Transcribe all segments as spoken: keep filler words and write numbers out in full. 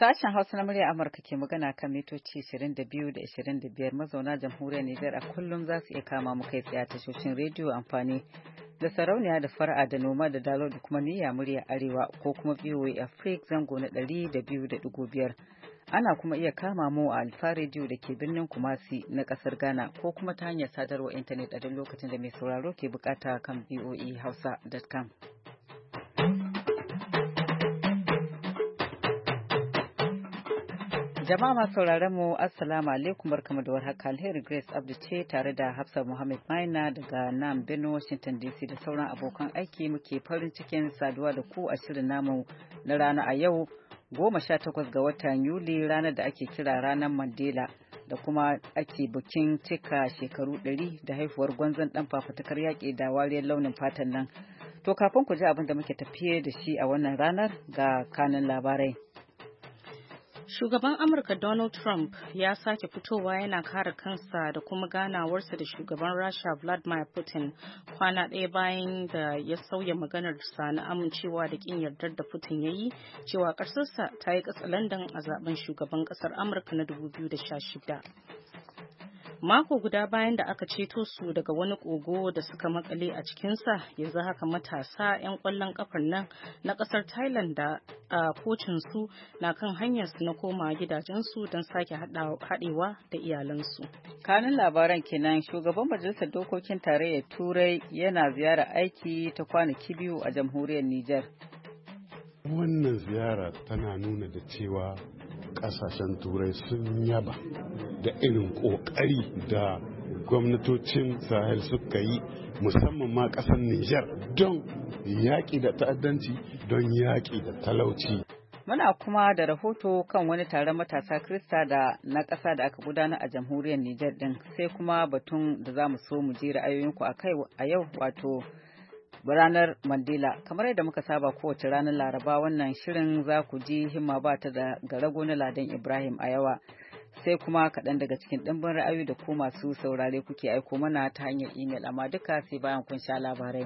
Sashen Hausa na murya Amurka ke magana kan mitoci ishirin da biyu da ishirin da biyar mazauna jamhuriyar Nijar a kullum za su iya kama mu kai tsaye a tashoshin rediyo amfani da sarauniya da fara'a da noma da dalo da kuma niyya murya arewa ko kuma V O A Africa zango na ɗari da biyu da ɗigo biyar. Ana kuma iya kama mu a Alfa rediyo da ke birnin Kumasi na ƙasar Ghana ko kuma ta hanyar sadarwar intanet a duk lokacin da mai sauraro ke bukata kan V O A hausa dot com. Jama'a masu sauraron mu assalamu alaikum barkamu da warhaka. Alheri Grace Abdu ce tare da Hafsa Muhammad Maina daga nan Benin Washington D C da sauran abokan aiki muke farin cikin saduwa da ku a shirin namu na rana a yau goma sha takwas ga watan Yuli, ranar da ake kira ranar Mandela da kuma ake bikin cika shekaru ɗari da haifuwar gwanzon dan fafutukar yaƙi da wariyar launin fatan nan. To kafin ku ji abin da muke tafiye da shi a wannan ranar ga kanin labarai. Shugaban Amurka Donald Trump ya sake fitowa yana kare kansa da kuma ganawarsa da shugaban Rasha Vladimir Putin kwana ɗaya bayan da ya sauya maganarsa na amincewa da ƙin yardar da Putin ya yi cewa ƙasarsa ta yi katsalandan a zaben shugaban ƙasar Amurka na dubu biyu da sha shida. Mako guda bayan da aka ceto su daga wani kogo da suka makale a cikinsa, yanzu haka matasa 'yan kwallon kafar nan na kasar Thailand da a kocin su na kan hanyar su na koma gidajensu don sake haɗewa da iyalansu. Kanin labaran kenan, shugaban majalisar dokokin tarayyar Turai yana ziyara aiki ta kwanaki biyu a jamhuriyar Nijar. Wannan ziyara tana nuna da cewa kasashen turai sun yaba da irin kokari da gwamnatocin sahel suka yi musamman ma kasar Nijar don yaƙi da ta'addanci, don yaƙi da talauci. Muna kuma da rahoto kan wani taron matasa Krista da na ƙasa da aka gudana a jamhuriyar Nijar din, sai kuma batun da za mu so mu ji ra'ayoyinku a kai a yau, wato ranar Mandela. Kamar yadda muka saba kowace ranar Laraba, wannan shirin za ku ji himma ba ta da garago na Ladan Ibrahim a yawa, sai kuma kaɗan daga cikin ɗimbin ra'ayoyi da ku masu saurare kuke aiko mana ta hanyar imel, amma duka sai bayan kun sha labarai.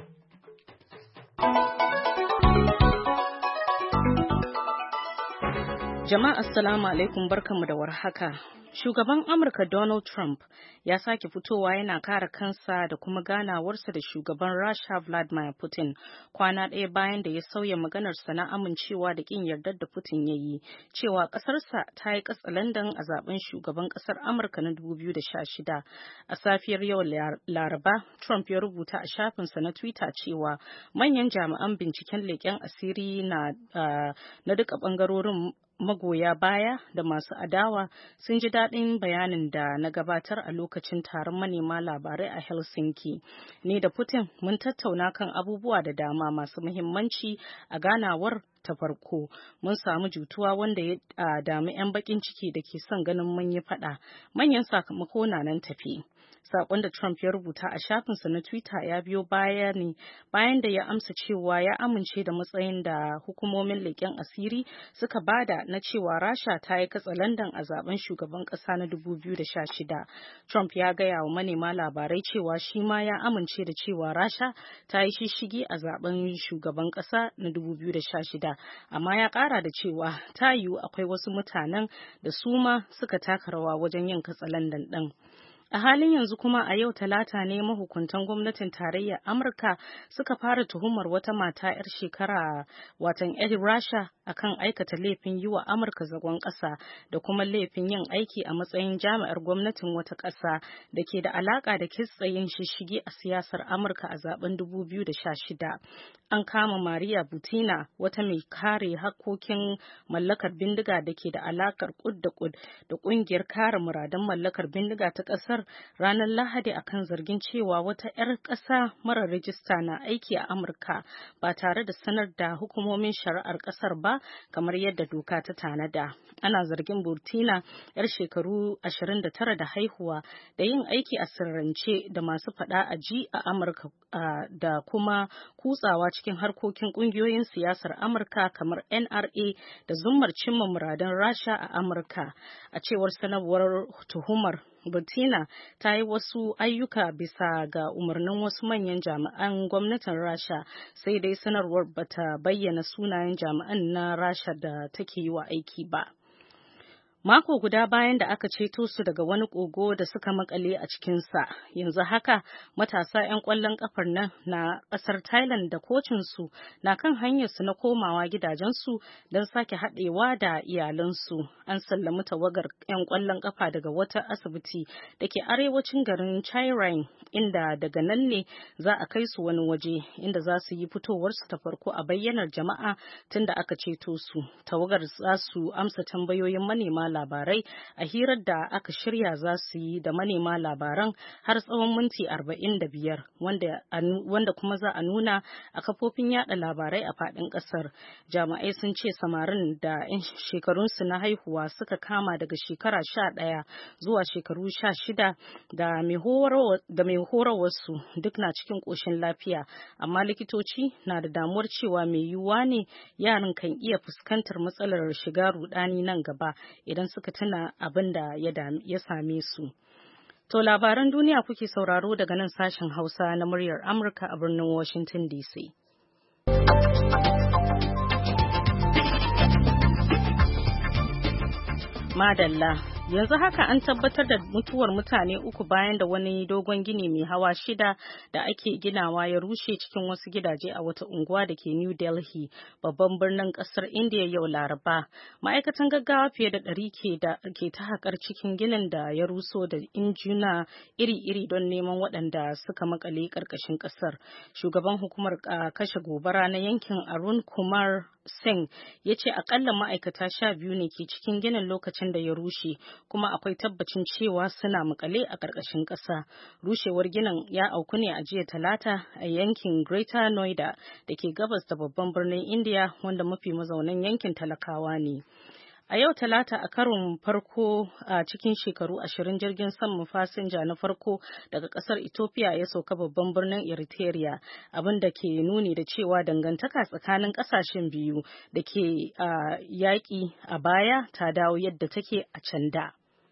Jama'a assalamu alaikum, barkanmu da warhaka. Shugaban Amurka Donald Trump ya sake fitowa yana kare kansa da kuma ganawarsa da shugaban Rasha Vladimir Putin kwana ɗaya bayan da ya sauya maganarsa na amincewa da ƙin yardar da Putin ya yi cewa ƙasarsa ta yi katsalandan a zaben shugaban ƙasar Amurka na dubu biyu da sha shida. A safiyar yau Laraba, Trump ya rubuta a shafinsa na Twitter cewa manyan jami'an binciken leƙen asiri na, uh, na duka ɓangarorin magoya baya da masu adawa sun ji daɗin bayanin da na gabatar a lokacin taron manema labarai a Helsinki. Ni da Putin mun tattauna kan abubuwa da dama masu muhimmanci a ganawar ta farko. Mun samu jutuwa wanda ya dami 'yan bakin ciki da ke son ganin mun yi faɗa. Manyan sakamako na nan tafi. Sakon da Trump ya rubuta a shafinsa na Twitter ya biyo baya ne bayan da ya amsa cewa ya amince da matsayin da hukumomin leƙen asiri suka bada na cewa Rasha ta yi katsalandan a zaben shugaban ƙasa na dubu biyu da sha shida. Trump ya gaya wa manema labarai cewa shi ma ya amince da cewa Rasha ta yi shishigi a zaben shugaban ƙasa na dubu biyu da sha shida, amma ya ƙara da cewa ta yiwu akwai wasu mutanen da su ma suka taka rawa wajen yin katsalandan ɗin. A halin yanzu kuma a yau Talata ne mahukuntan gwamnatin tarayyar Amurka suka fara tuhumar wata mata 'yar shekara watan 'yar Rasha akan aikata laifin yi wa Amurka zagon ƙasa da kuma laifin yin aiki a matsayin jami'ar gwamnatin wata ƙasa da ke da alaƙa da kitsayin shishigi a siyasar Amurka a zaben dubu biyu da sha shida. An kama Maria Butina, wata mai kare hakkokin mallakar bindiga da ke da alaƙar kud da kud da ƙungiyar kare muradan mallakar bindiga ta ƙasar, ranar Lahadi akan zargin cewa wata 'yar ƙasa mara rajista na aiki a Amurka ba tare da sanar da hukumomin shari'ar ƙasar ba kamar yadda doka ta tanada. Ana zargin Burtina, 'yar shekaru ashirin da tara da haihuwa, da yin aiki a sirrance da masu faɗa a ji a Amurka da kuma kutsawa cikin harkokin ƙungiyoyin siyasar Amurka kamar N R A da zummar cimma muradan Rasha a Amurka. A cewar sanarwar tuhumar, Burtina ta yi wasu ayyuka bisa ga umarnin wasu manyan jami'an gwamnatin Rasha, sai dai sanarwar bata bayyana sunayen jami'an na Rasha da take yi wa aiki ba. Mako guda bayan da aka ceto su daga wani kogo da suka makale a cikinsa, yanzu haka matasa 'yan ƙwallon ƙafar nan na ƙasar Thailand da kocinsu na kan hanyarsu na komawa gidajensu don sake haɗewa da iyalansu. An sallami tawagar 'yan ƙwallon ƙafa daga wata asibiti da ke arewacin garin Chiang, inda daga nan ne za a kai su wani waje inda za su yi fitowarsu ta farko a bayyanar jama'a tun da aka ceto su. Tawagar za su amsa tambayoyin manema labarai a hirar da aka shirya za su yi da manema labaran har tsawon minti arba'in da biyar wanda, wanda kuma za a nuna a kafofin yada labarai a faɗin ƙasar. Jami'ai sun ce samarin da 'yan shekarunsu na haihuwa suka kama daga shekara sha ɗaya zuwa shekaru sha shida da mai horarwarsu duk na cikin ƙoshin lafiya, amma likitoci na da damuwar cewa mai yiwuwa ne yaran kan iya fuskantar matsalar shiga rudani nan gaba idan suka tuna abin da ya same su. To labaran duniya kuke sauraro daga nan sashen Hausa na muryar Amurka a birnin Washington D C. Madalla, yanzu haka an tabbatar da mutuwar mutane uku bayan da wani dogon gini mai hawa shida da ake ginawa ya rushe cikin wasu gidaje a wata unguwa da ke New Delhi, babban birnin kasar India yau Laraba. Ma'aikatan gaggawa fiye da ɗari ke da ke ta haƙar cikin ginin da ya ruso da injuna iri-iri don neman waɗanda suka makale ƙarƙashin ƙasar. Shugaban hukumar kashe gobara na yankin Arun Kumar Singh ya ce akalla ma'aikata sha biyu ne ke cikin ginin lokacin da ya rushe, kuma akwai tabbacin cewa suna makale a ƙarƙashin ƙasa. Rushewar ginin ya auku ne a jiya Talata a yankin Greater Noida da ke gabas da babban birnin India, wanda mafi mazaunan yankin talakawa ne. A yau Talata, a karon farko a cikin shekaru ashirin, jirgin saman fasinja na farko daga kasar Ethiopia ya sauka babban birnin Eritrea, abin da ke nuni da cewa dangantaka tsakanin kasashen biyu da ke yaƙi a baya ta dawo yadda take a can da.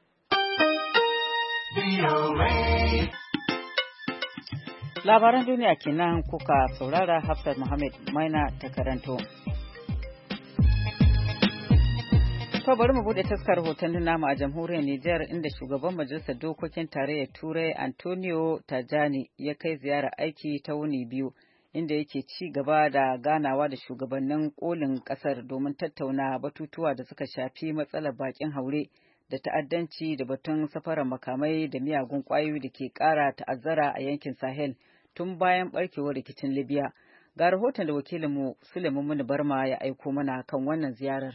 Labaran duniya kenan kuka saurara. Hafsat Muhammad Maina ta karanto. To bari mu bude taskar rahotannin namu a jamhuriyar Nijar, inda shugaban majalisar dokokin tarayyar Turai Antonio Tajani ya kai ziyara aiki ta wuni biyu, inda yake ci gaba da ganawa da shugabannin kolin kasar domin tattauna batutuwa da suka shafi matsalar bakin haure da ta'addanci da batun safarar makamai da miyagun kwayoyi da ke kara ta'azzara a yankin Sahel tun bayan barkewar rikicin Libya. Ga rahoton da wakilinmu Suleiman Muni Barma ya aiko mana kan wannan ziyarar.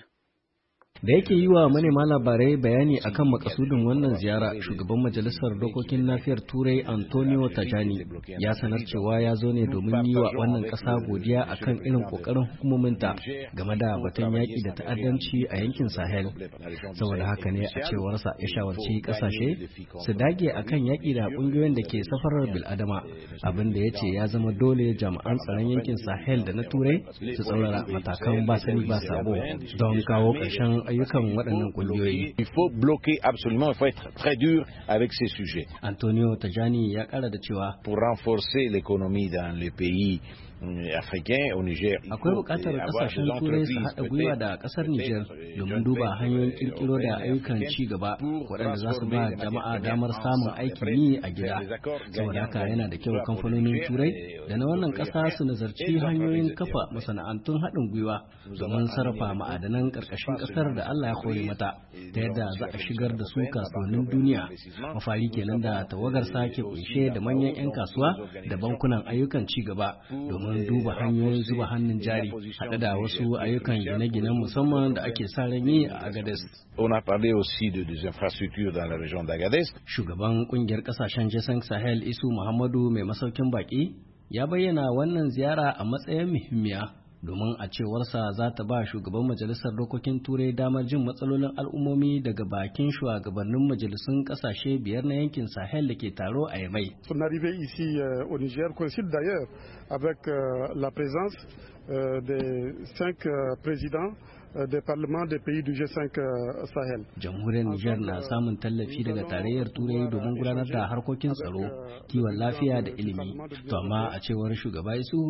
Da yake yi wa manema labarai bayani akan makasudin wannan ziyara, shugaban majalisar dokokin nafiyar Turai Antonio Tajani ya sanar cewa ya zo ne domin yi wa wannan ƙasa godiya akan irin ƙoƙarin hukumominta game da batun yaƙi da ta'addanci a yankin Sahel. Saboda haka ne a cewarsa ya shawarci ƙasashe su dage akan yaƙi da ƙungiyoyin da ke safarar bil'adama, abin da ya ce ya zama dole jami'an tsaron yankin Sahel da na Turai su tsaurara matakan ba sani ba sabo don kawo ƙarshen ayyukan waɗannan ƙungiyoyi. Il faut bloquer absolument, il faut être très dur avec ces sujets. Antonio Tajani ya ƙara da cewa pour renforcer l'économie dans les pays africain au Niger. Akwai buƙatar ƙasashen Turai su haɗa gwiwa da ƙasar Niger domin duba hanyoyin ƙirƙiro da ayyukan ci gaba waɗanda za su ba jama'a damar samun aikin yi a gida. Saboda haka yana da kyau kamfanonin Turai da na wannan ƙasa su nazarci hanyoyin kafa masana'antun haɗin gwiwa domin sarrafa ma'adanan ƙarƙashin ƙasar da Allah ya kore mata, ta yadda za a shigar da su kasuwannin duniya. Mafari kenan da tawagar sake kunshe da manyan 'yan kasuwa da bankunan ayyukan ci gaba domin mun duba hanyoyin zuba hannun jari haɗe da wasu ayyukan gine-ginen musamman da ake sa ran yi a Agadez. On a parlé aussi de des infrastructures dans la région d'Agadez. Shugaban kungiyar kasashen G cinq Sahel Isu Muhammadu mai masaukin baki ya bayyana wannan ziyara a matsayin muhimmiya domin a cewarsa za ta ba shugaban majalisar dokokin turai damar jin matsalolin al'ummomi daga bakin shugabannin majalisun kasashe biyar na yankin Sahel da ke taro a Yamai. Son arrivée ici euh, au Niger coïncide d'ailleurs avec euh, la présence euh, des cinq euh, présidents des parlements des pays du G cinq Sahel. Jamhuriyar Nijar na samun tallafi daga tarayyar Turai domin gudanar da harkokin tsaro, kiwon lafiya da ilimi. To amma a cewar shugaba Isu,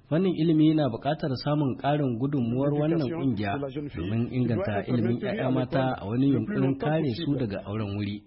Wannan ilimi na buƙatar samun ƙarin gudunmuwar wannan ƙungiya domin inganta ilimin 'ya'ya mata a wani yunkurin kare su daga auren wuri.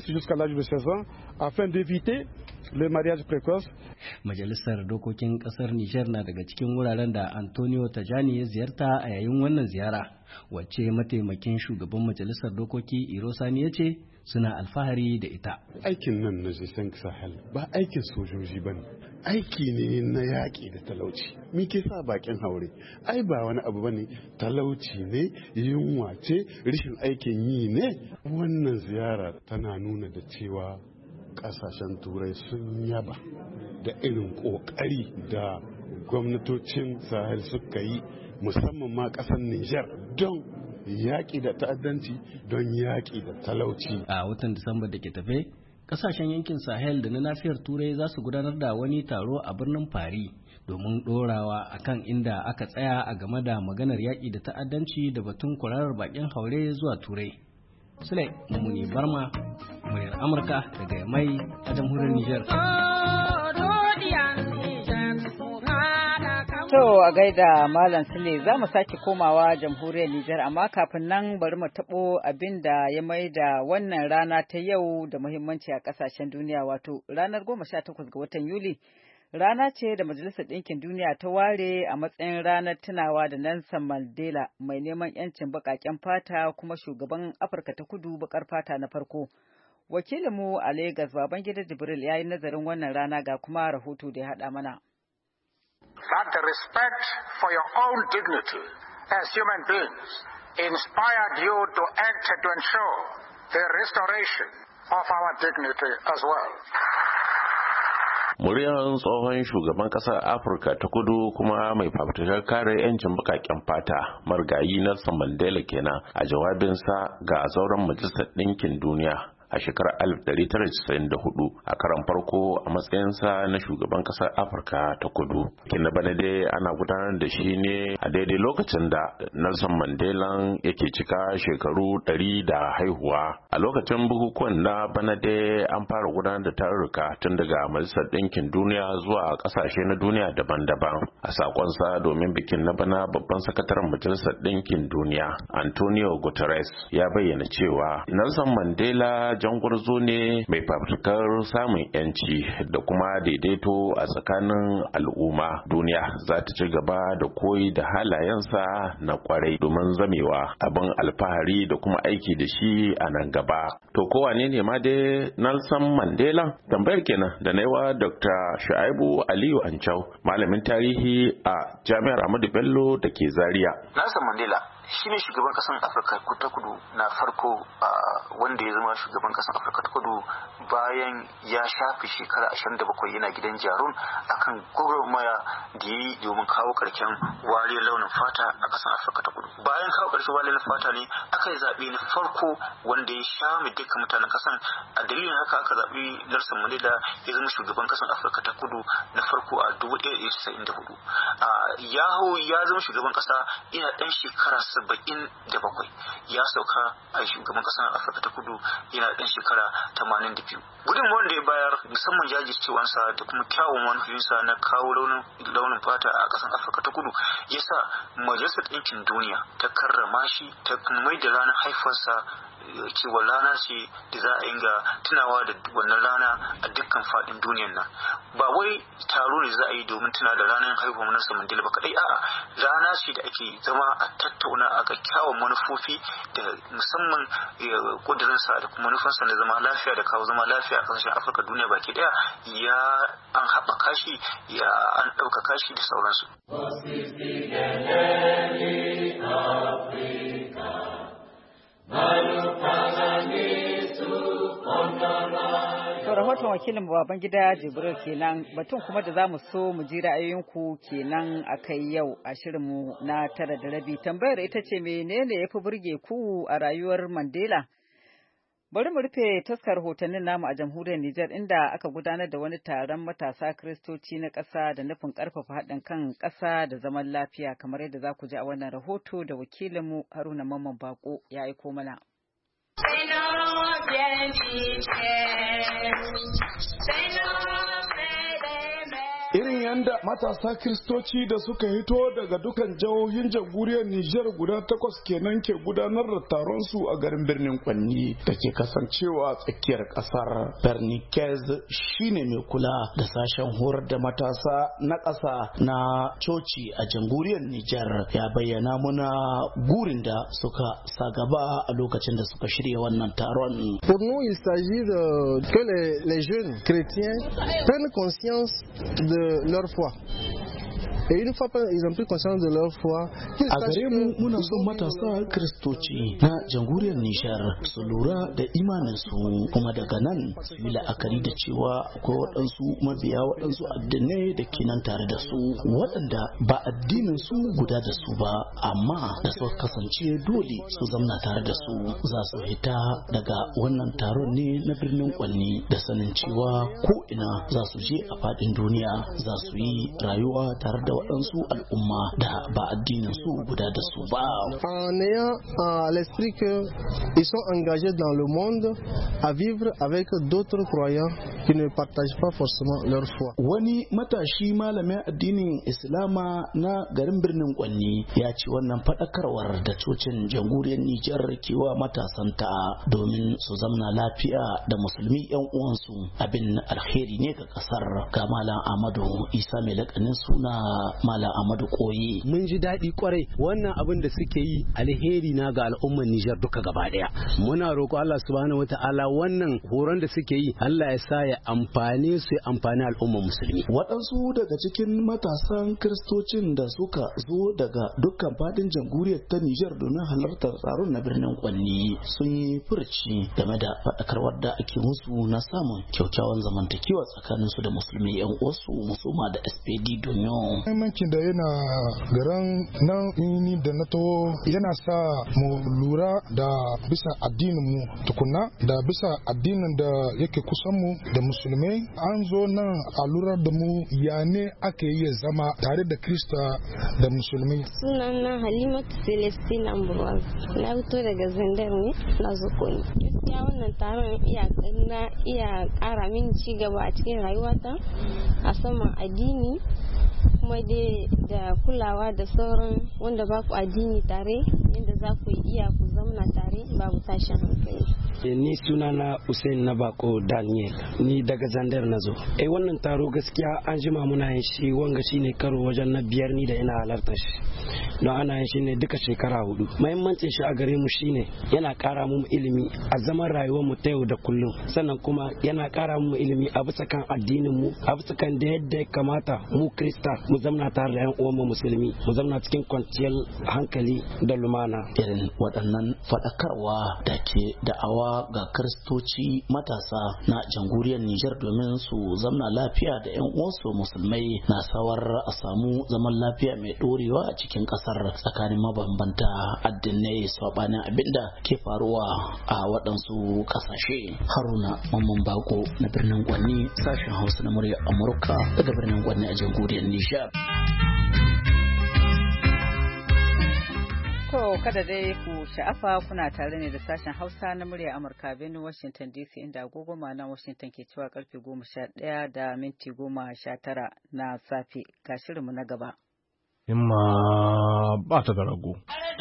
Majalisar Dokokin Ƙasar Nijar na daga cikin wuraren da Antonio Tajani ya ziyarta a yayin wannan ziyara, wacce mataimakin shugaban Majalisar Dokoki Iro Sani ya ce suna alfahari da ita. Aikin nan na Jisan Sahel ba aikin sojoji ba ne, aiki ne na yaƙi da talauci. Me ke sa bakin haure? Ai ba wani abu ba ne, talauci ne, yunwa ce, rashin aikin yi ne. Wannan ziyara tana nuna da cewa ƙasashen turai sun yaba da irin ƙoƙari da gwamnatocin Sahel suka yi, musamman ma ƙasar Nijar, don yaƙi da ta'addanci, don yaƙi da talauci. A watan Disamba da ke tafe, kasashen yankin Sahel da na nafiyar Turai za su gudanar da wani taro a birnin Paris domin ɗorawa akan inda aka tsaya a game da maganar yaƙi da ta'addanci da batun kwararar bakin haure zuwa Turai. Sule Mumuni Barma, muryar Amurka daga Mai a jamhuriyar Nijar. To a gaida Malam Sule, za mu sake komawa jamhuriyar Nijar, amma kafin nan bari mu taɓo abin da ya mai da wannan rana ta yau da muhimmanci a ƙasashen duniya, wato ranar goma sha takwas ga watan Yuli. Rana ce da Majalisar Ɗinkin Duniya ta ware a matsayin ranar tunawa da Nelson Mandela, mai neman 'yancin baƙaƙen fata kuma shugaban Afirka ta Kudu baƙar fata na farko. Wakilinmu a Legas, Babangida Jibril, ya yi nazarin wannan rana ga kuma rahoto da ya haɗa mana. That the respect for your own dignity as human beings inspired you to act to ensure the restoration of our dignity as well. Muryar tsohon shugaban ƙasar Afirka ta Kudu kuma mai fafutukar kare 'yancin baƙaƙen fata Marigayi Nelson Mandela kenan a jawabinsa ga zauren Majalisar Ɗinkin Duniya a shekarar alif ɗari tara da casa'in da hudu a karan farko a matsayinsa na shugaban ƙasar Afirka ta Kudu. Kin da bana dai ana gudanar da shi ne a daidai lokacin da Nelson Mandela yake cika shekaru ɗari da haihuwa. A lokacin bukukuwan na bana dai an fara gudanar da tarurruka tun daga Majalisar Ɗinkin Duniya zuwa ƙasashe na duniya daban-daban. A sakonsa domin bikin na bana, babban sakataren Majalisar Ɗinkin Duniya Antonio Guterres ya bayyana cewa Nelson Mandela jangwarzo ne mai fafutukar samun yanci da kuma daidaito a tsakanin al'umma. Duniya za ta ci gaba da koyi da halayensa na kwarai domin zamewa abin alfahari da kuma aiki da shi a nan gaba. To kowane ne ma dai Nelson Mandela? Tambayar kenan da na yi wa Doctor Shu'aibu Aliyu Ancau, malamin tarihi a Jami'ar Ahmadu Bello da ke Zaria. Nelson Mandela shi ne shugaban kasan Afirka ta Kudu na farko wanda ya zama shugaban kasan Afirka ta Kudu bayan ya shafi shekara ashirin da bakwai yana gidan jarun akan gwagwarmaya da ya yi domin kawo karshen wariyar launin fata a kasan Afirka ta Kudu. Bayan kawo karshen wariyar fata ne aka yi zaɓe na farko wanda ya sha mai dukkan mutanen kasan. A dalilin haka aka zaɓi Nelson Mandela ya zama shugaban kasan Afirka ta Kudu na farko a dubu ɗaya da casa'in da hudu. Ya hau ya zama shugaban kasa yana ɗan shekara saba'in da bakwai, ya sauka a shugaban kasar Afirka ta Kudu yana ɗan shekara tamanin da biyu. Gudunmawar da ya bayar musamman jajircewansa da kuma kyawun manufofinsa na kawo launin fata a kasar Afirka ta Kudu ya sa Majalisar Ɗinkin Duniya ta karrama shi ta mai da ranar haifarsa cewa rana ce da za a inga tunawa da wannan rana a dukkan faɗin duniyar nan. Ba wai taro ne za a yi domin tuna da ranar haihuwar Nelson Mandela ba kadai, a'a rana ce da ake zama a tattauna a ga kyawun manufofi da musamman kudurinsa da kuma manufansa na zama lafiya da kawo zama lafiya a kasashen Afirka duniya baki daya, ya an haɓaka shi, ya an ɗaukaka shi da sauransu. To rahoton wakilin Babangida Jibril kenan. Batun kuma da za mu so mu ji ra'ayoyinku kenan a kai yau a shirinmu na tara da rabi. Tambayar ita ce, menene ya fi burge ku a rayuwar Mandela? Bari mu rufe taskar rahotannin namu a jamhuriyar Nijar, inda aka gudanar da wani taron matasa Kiristoci na ƙasa da nufin ƙarfafa haɗin kan ƙasa da zaman lafiya, kamar yadda za ku ji a wannan rahoto da wakilinmu Haruna Mamman Bako ya aiko mana. irin yanda matasa Kiristoci da suka hito daga dukan jihohin jamhuriyar Nijar guda takwas kenan ke gudanar da taron su a garin birnin Kwanni da ke kasancewa tsakiyar kasar. Bernikez shine mai kula da sashen horar da matasa na ƙasa na coci a jamhuriyar Nijar, ya bayyana muna gurin da suka sa gaba a lokacin da suka shirya wannan taron. Pour nous, il s'agit de que les, les jeunes chrétiens prennent conscience de leur foi. Et une fois qu'ils ont pris conscience de leur foi, a gare mu muna son matasa Kiristoci na jamhuriyar Nijar su lura da imaninsu, kuma daga nan su yi la'akari da cewa akwai waɗansu mabiya waɗansu addinai da ke nan tare da su waɗanda ba addinin su guda da su ba, amma da su kasance dole su zamna tare da su. Za su hita daga wannan taron ne na birnin Kwanni da sanin cewa ko ina za su je a faɗin duniya za su yi rayuwa tare da waɗansu al'umma da ba addinin su guda da su ba. En ayant à l'esprit que ils sont engagés dans le monde à vivre avec d'autres croyants qui ne partagent pas forcément leur foi. Wani matashi malamin addinin Islama na garin birnin Kwanni ya ce wannan faɗakarwar da cocin jamhuriyar Nijar ke wa matasanta domin su zamna lafiya da musulmi yan uwansu abin alheri ne ga kasar. Ga Malam Ahmadu Isa mai lakanin suna Malam Ahmadu Koyi. Mun ji daɗi kwarai wannan abin da suke yi alheri na ga al'ummar Nijar duka gaba ɗaya. Muna roƙo Allah subhanahu wataala wannan horon da suke yi Allah ya sa ya amfane su ya amfani al'ummar musulmi. Waɗansu daga cikin matasan Kiristocin da suka zo daga dukkan fadin jamhuriyar ta Nijar domin halartar taron na birnin Kwanni sun yi furci game da faɗakarwar da ake musu na samun kyakkyawan zamantakewa tsakaninsu da musulmi yan uwansu musuma da S P D Donyo. Muhimmancin da yana garan nan ni da na to yana sa mu lura da bisa addinin mu tukunna da bisa addinin da yake kusan mu da musulmai. An zo nan a lura da mu ya ne ake iya zama tare da Krista da musulmi. Sunana Halimatu Celestine Ambroise, na fito daga Zandar ne na Zokoni. Gaskiya wannan taron iya na iya ƙara min ci gaba a cikin rayuwata a saman addini, kuma dai da kulawa da sauran wanda ba ku addini tare yadda za ku iya ku zauna tare babu tashin hankali. Ni sunana Usain Nabako Daniel, ni daga Zandar na zo. Eh wannan taro gaskiya an jima muna yin shi, wanga shine karo wajen na biyar ni da ina halarta shi. Don ana yin shi ne duka shekara hudu. Muhimmancin shi a gare mu shine yana ƙara mu ilimi a zaman rayuwar mu ta yau da kullum. Sannan kuma yana ƙara mu ilimi a bisa kan addinin mu, a bisa kan da yadda ya kamata mu Krista mu zamna tare da yan uwan mu musulmi, mu zamna cikin kwanciyar hankali da lumana. Irin waɗannan faɗakarwa da ke da'awa ga Kiristoci matasa na jamhuriyar Nijar domin su zamna lafiya da yan uwansu musulmai na sawar a samu zaman lafiya mai ɗorewa a cikin ƙasar tsakanin mabambanta addinai sabanin abinda ke faruwa a waɗansu ƙasashe. Haruna Mamman Bako na birnin Kwanni, sashen Hausa na murya Amurka daga birnin Kwanni a jamhuriyar Nijar. To kada dai ku sha'afa kuna tare ne da sashen Hausa na murya Amurka birnin Washington D C, inda agogo ma'ana Washington ke cewa karfe goma sha ɗaya da minti goma sha tara na safe. Ga shirinmu na gaba. Himma ba ta da rago.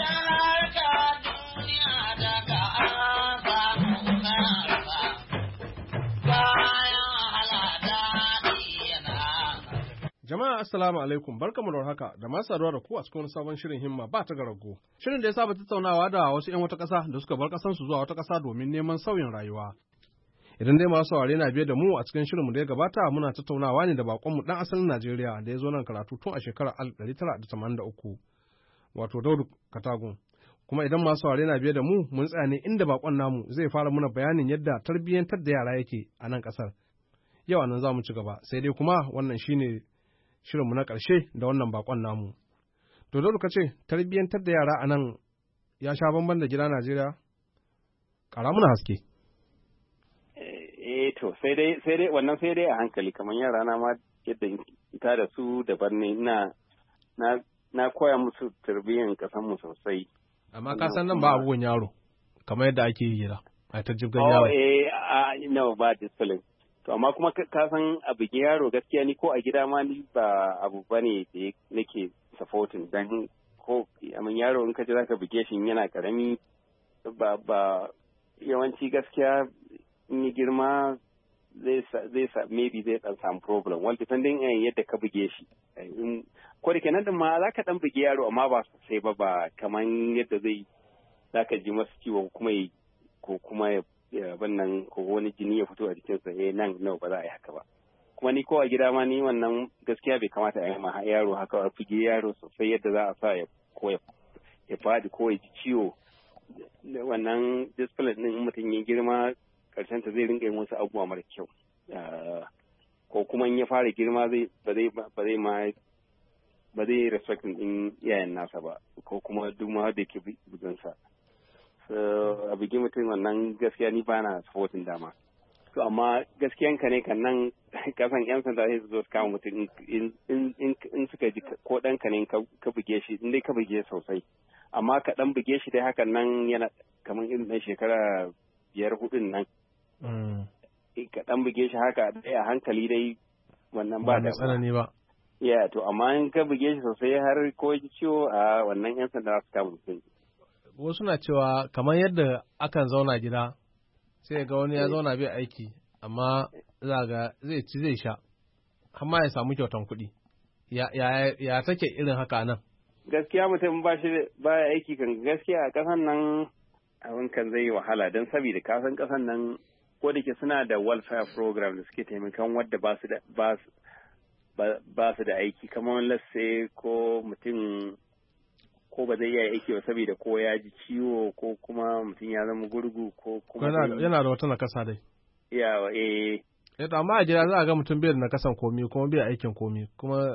Jama'a assalamu alaikum, barkamu da haka da masu saduwa da ku a cikin sabon shirin himma ba ta garago. Shirin da ya saba tattaunawa da wasu 'yan wata ƙasa da suka bar ƙasansu zuwa wata ƙasa domin neman sauyin rayuwa. Idan dai masu saurare na biye da mu a cikin shirinmu da ya gabata, muna tattaunawa ne da baƙonmu ɗan asalin Najeriya da ya zo nan karatu tun a shekarar alif ɗari tara da tamanin da uku, wato Daudu Katagun. Kuma idan masu saurare na biye da mu, mun tsaya ne inda baƙon namu zai fara muna bayanin yadda tarbiyyantar da yara yake a nan ƙasar. Yau a nan za mu ci gaba, sai dai kuma wannan shine shirinmu na ƙarshe da wannan bakon namu. To da ka ce tarbiyyantar da yara a nan ya sha bamban da gida Najeriya? Ƙara muna haske. Eh to sai dai sai dai wannan sai dai a hankali, kamar yara na ma yadda ita da su daban ne, ina na na koya musu tarbiyyan kasan mu sosai. Amma ka san nan ba abubuwan yaro kamar yadda ake yi gida. Ai ta jibgan yaro. Oh eh no ba discipline. to amma kuma ka san a bugi yaro gaskiya ni ko a gida ma ni ba abu bane da nake supporting dan ko amin yaro in ka ji zaka buge shi yana karami ba ba yawanci gaskiya in yi girma zai zai maybe zai dan samu problem well depending on yadda ka buge shi ko da kenan din ma zaka dan buge yaro amma ba sosai ba ba kaman yadda zai zaka ji masa ciwo kuma ko kuma ya wannan ko wani jini ya fito a jikinsa eh nan no ba za a yi haka ba kuma ni ko a gida ma ni wannan gaskiya bai kamata a yi ma yaro haka a buge yaro sosai yadda za a sa ya ko ya fadi ko ya ji ciwo wannan discipline din mutum ya girma karshen ta zai rinka yin wasu abubuwa mara kyau ko kuma in ya fara girma zai ba zai ba zai ma ba zai respect din iyayen nasa ba ko kuma duk ma da yake bugunsa so a bugi mutum wannan gaskiya ni ba na supporting dama to amma gaskiyan ka ne kan nan kasan yan sanda sai su zo su kama mutum in in suka ji ko dan ka ne ka buge shi in dai ka buge sosai amma ka dan buge shi dai hakan nan yana kamar irin dan shekara biyar hudun nan ka dan buge shi haka dai a hankali dai wannan ba da tsanani ba ya to amma in ka buge shi sosai har ko ji ciwo a wannan yan sanda su kama mutum wasu na cewa kamar yadda akan zauna gida sai ga wani ya zauna bai aiki amma za ga zai ci zai sha amma ya samu kyautan kuɗi ya ya ya take irin haka nan gaskiya mutum ba shi ba aiki kan gaskiya a ƙasan nan abin kan zai yi wahala don saboda kasan ƙasan nan ko da ke suna da welfare program da suke taimakon wadda ba su da ba su da aiki kamar lasse ko mutum ko ba zai iya aiki ba saboda ko ya ji ciwo ko kuma mutum ya zama gurgu ko kuma yana da wata nakasa dai ya eh eh amma a gida za a ga mutum bai da nakasan komi kuma bai aikin komi kuma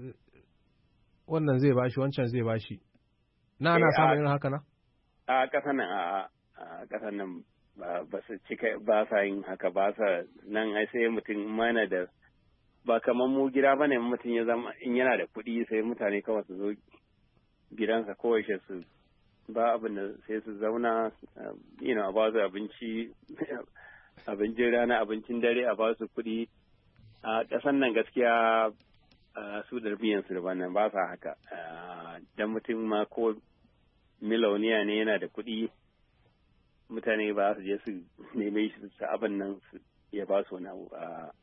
wannan zai bashi wancan zai bashi na ana samun irin haka na a kasan nan a a kasan nan ba su cika ba sa yin haka ba sa nan ai sai mutum mana da ba kamar mu gida bane mutum ya zama in yana da kuɗi sai mutane kawai su zo gidansa kowace su ba abin da sai su zauna you know a ba su abinci abincin rana abincin dare a ba su kuɗi a ƙasan nan gaskiya su da biyan su da nan ba sa haka dan mutum ma ko miloniya ne yana da kuɗi mutane ba su je su neme shi su abin nan su ya ba su wani abu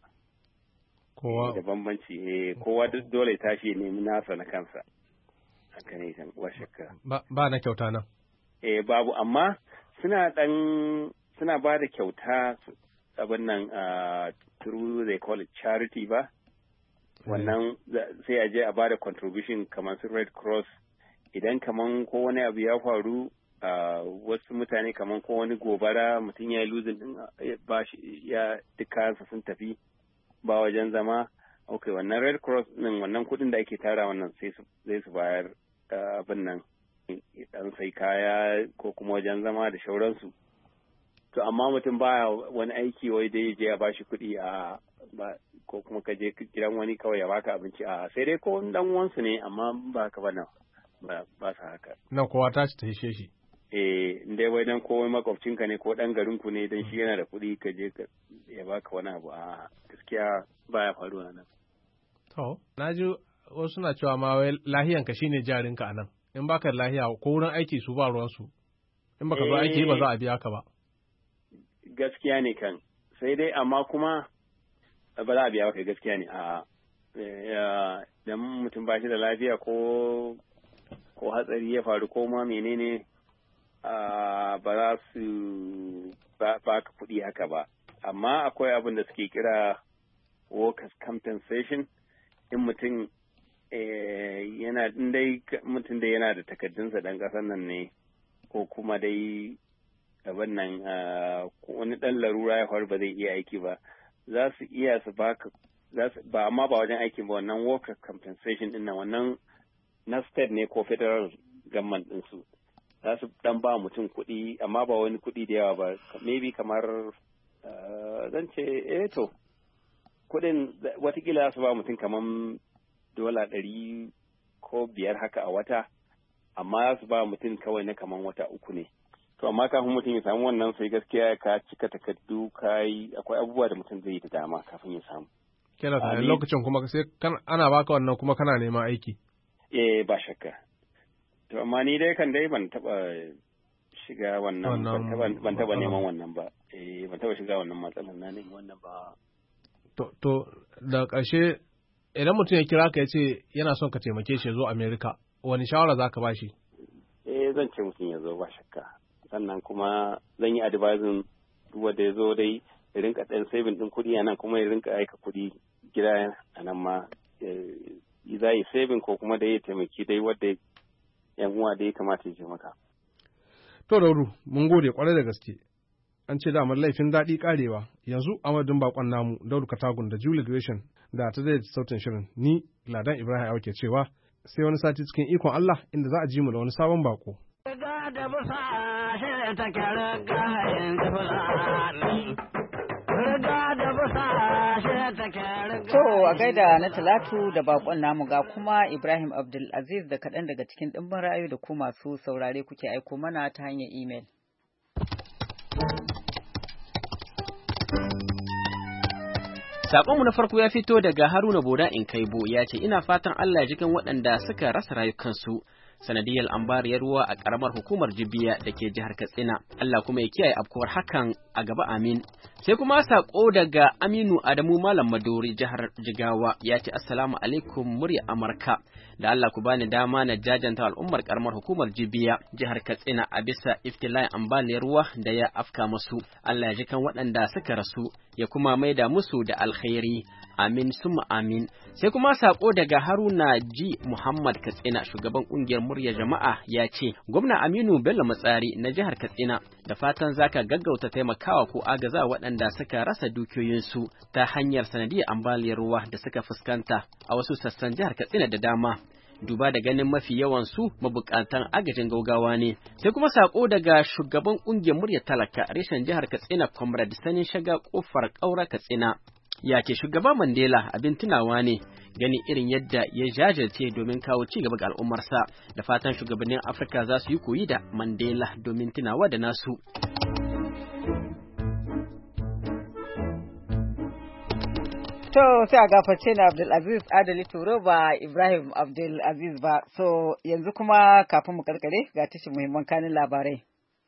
kowa da bambanci kowa duk dole tashi ya nemi nasa na kansa haka ne kan wa shakka ba na kyauta nan eh babu amma suna dan suna ba da kyauta abin nan through they call it charity ba wannan sai a je a ba da contribution kamar su Red Cross idan kaman ko wani abu ya faru wasu mutane kaman ko wani gobara mutum ya yi losing din ba shi ya duka sun tafi ba wajen zama okay wannan Red Cross din wannan kudin da ake tara wannan sai su zai su bayar abin nan dan sai kaya ko kuma wajen zama da shauransu to amma mutum baya wani aiki wai da je ya bashi kuɗi a ba ko kuma ka je gidan wani kawai ya baka abinci a sai dai ko dan uwansu ne amma ba ka ba nan ba ba sa haka nan kowa ta ci ta hishe shi eh dai wai dan kowai makwabcinka ne ko dan garin ku ne dan shi yana da kuɗi ka je ya baka wani abu a gaskiya baya faruwa nan to naji wasu na cewa ma wai lahiyanka shine jarinka a nan in baka da lahiya ko wurin aiki su ba ruwan su in baka zo aiki ba za a biya ka ba gaskiya ne kan sai dai amma kuma ba za a biya ka gaskiya ne a dan mutum ba shi da lafiya ko ko hatsari ya faru ko ma menene ba za su ba ka kuɗi haka ba amma akwai abin da suke kira workers compensation in mutum yana dai mutum da yana da takaddunsa dan ƙasar nan ne ko kuma dai abin nan wani ɗan larura ya faru ba zai iya aiki ba za su iya su baka ba amma ba wajen aiki ba wannan worker compensation din nan wannan na state ne ko federal government din su za su dan ba mutum kuɗi amma ba wani kuɗi da yawa ba maybe kamar zan ce eh to kuɗin watakila su ba mutum kamar dola ɗari ko biyar haka a wata amma za su ba mutum kawai na kamar wata uku ne to amma kafin mutum ya samu wannan sai gaskiya ka cika takardu kai akwai abubuwa da mutum zai yi da dama kafin ya samu kila ta lokacin kuma sai ana baka wannan kuma kana neman aiki eh ba shakka to amma ni dai kan dai ban taba shiga wannan ban taba neman wannan ba eh ban taba shiga wannan matsalar na neman wannan ba to to da ƙarshe idan mutum ya kira ka ya ce yana son ka taimake shi ya zo America wani shawara zaka ba shi eh zan ce mutum ya zo ba shakka sannan kuma zan yi advising duk wanda ya zo dai ya rinka ɗan saving ɗin kuɗi a nan kuma ya rinka aika kuɗi gida a nan ma za yi saving ko kuma da ya taimaki dai wadda yan uwa da ya kamata ya taimaka. To Daudu mun gode kwarai da gaske an ce damar laifin daɗi karewa yanzu a madadin bakon namu Daudu Katagun da Julie Gresham da ta zai sautin shirin ni Ladan Ibrahim Auke cewa sai wani sati cikin ikon Allah inda za a ji mu da wani sabon bako. Da busa shi ta kyara gayen fulani. Riga da busa shi ta kyara gayen. To a gaida na Talatu da bakon namu ga kuma Ibrahim Abdul Aziz da kaɗan daga cikin ɗimbin ra'ayoyi da ku masu saurare kuke aiko mana ta hanyar imel. Saƙonmu na farko ya fito daga Haruna Boda in Kaibo ya ce ina fatan Allah ya jikan waɗanda suka rasa rayukansu sanadiyar ambaliyar ruwa a ƙaramar hukumar Jibiya da ke jihar Katsina. Allah kuma ya kiyaye afkuwar hakan a gaba amin. Sai kuma saƙo daga Aminu Adamu Malam Madori jihar Jigawa ya ce assalamu alaikum murya Amurka. Da Allah ku bani dama na jajanta al'ummar ƙaramar hukumar Jibiya jihar Katsina a bisa iftila'in ambaliyar ruwa da ya afka musu. Allah ya jikan waɗanda suka rasu ya kuma maida musu da alkhairi. Amin summa amin. Sai kuma sako daga Haruna G Muhammad Katsina shugaban kungiyar murya jama'a ya ce gwamna Aminu Bello Matsari na jihar Katsina da fatan zaka gaggauta taimakawa ko agaza waɗanda suka rasa dukiyoyinsu ta hanyar sanadiyar ambaliyar ruwa da suka fuskanta a wasu sassan jihar Katsina da dama. Duba da ganin mafi yawan su mabukatan agajin gaugawa ne. Sai kuma sako daga shugaban kungiyar murya talaka reshen jihar Katsina Comrade Sanin Shaga Kofar Kaura Katsina. Ya ce shugaba Mandela abin tunawa ne gani irin yadda ya jajirce domin kawo ci gaba ga al'ummarsa da fatan shugabannin Afirka za su yi koyi da Mandela domin tunawa da nasu. To sai a gafarce na Abdulaziz Adali Turo ba Ibrahim Abdulaziz ba. So yanzu kuma kafin mu karkare ga tashin muhimman kanin labarai.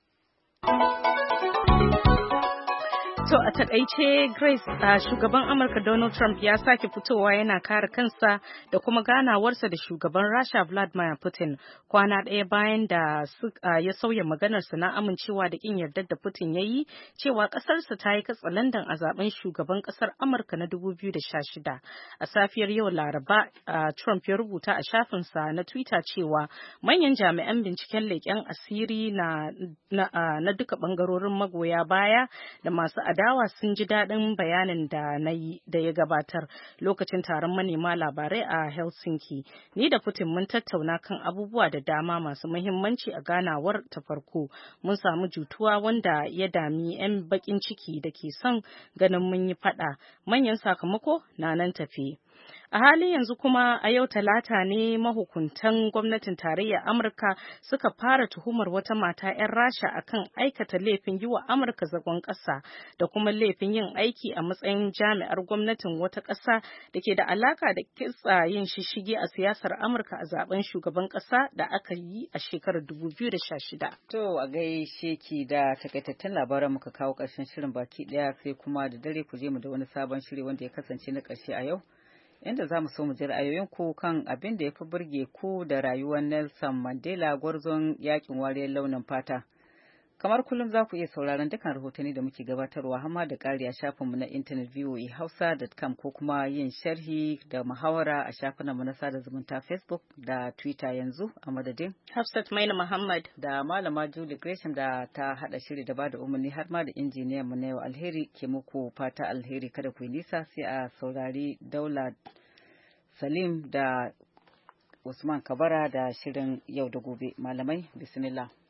To a takaice Grace uh, shugaban Amurka Donald Trump ya sake fitowa yana kare kansa da kuma ganawarsa da shugaban Rasha Vladimir Putin kwana ɗaya bayan da uh, ya sauya maganarsa na amincewa da kin yardar da Putin ya yi cewa ƙasarsa ta yi katsalandan a zaben shugaban ƙasar Amurka na dubu biyu da sha shida. A safiyar yau Laraba uh, Trump ya rubuta a shafinsa na Twitter cewa manyan jami'an binciken leƙen asiri na, na, uh, na duka ɓangarorin magoya baya da masu adawa sun ji daɗin bayanin da na yi da ya gabatar lokacin taron manema labarai a Helsinki. Ni da Putin mun tattauna kan abubuwa da dama masu muhimmanci a ganawar ta farko. Mun samu jutuwa wanda ya dami 'yan bakin ciki da ke son ganin mun yi faɗa. Manyan sakamako na nan tafe. A halin yanzu kuma a yau talata ne mahukuntan gwamnatin tarayyar Amurka suka fara tuhumar wata mata 'yan Rasha akan aikata laifin yi wa Amurka zagon ƙasa da kuma laifin yin aiki a matsayin jami'ar gwamnatin wata ƙasa da ke da alaka da kitsa yin shishige a siyasar Amurka a zaben shugaban ƙasa da aka yi a shekarar dubu biyu da sha shida. To a gaishe ki da takaitattun labaran muka kawo ƙarshen shirin baki ɗaya sai kuma da dare ku je mu da wani sabon shiri wanda ya kasance na ƙarshe a yau. Inda za mu so mu ji ra'ayoyinku kan abin da ya fi burge ku da rayuwar Nelson Mandela gwarzon yakin wariyar launin fata. Kamar kullum za ku iya sauraron dukkan rahotanni da muke gabatarwa hamma da ƙari a shafinmu na intanet v o a hausa dot com ko kuma yin sharhi da muhawara a shafinmu na sada zumunta Facebook da Twitter yanzu a madadin. Hafsat Maina Muhammad da Malama Julie Gresham da ta haɗa shiri da bada umarni har ma da injiniyan mu na yau alheri ke muku fata alheri kada ku yi nisa sai a saurari Daula Salim da Usman Kabara da shirin yau da gobe. Malamai, bismillah.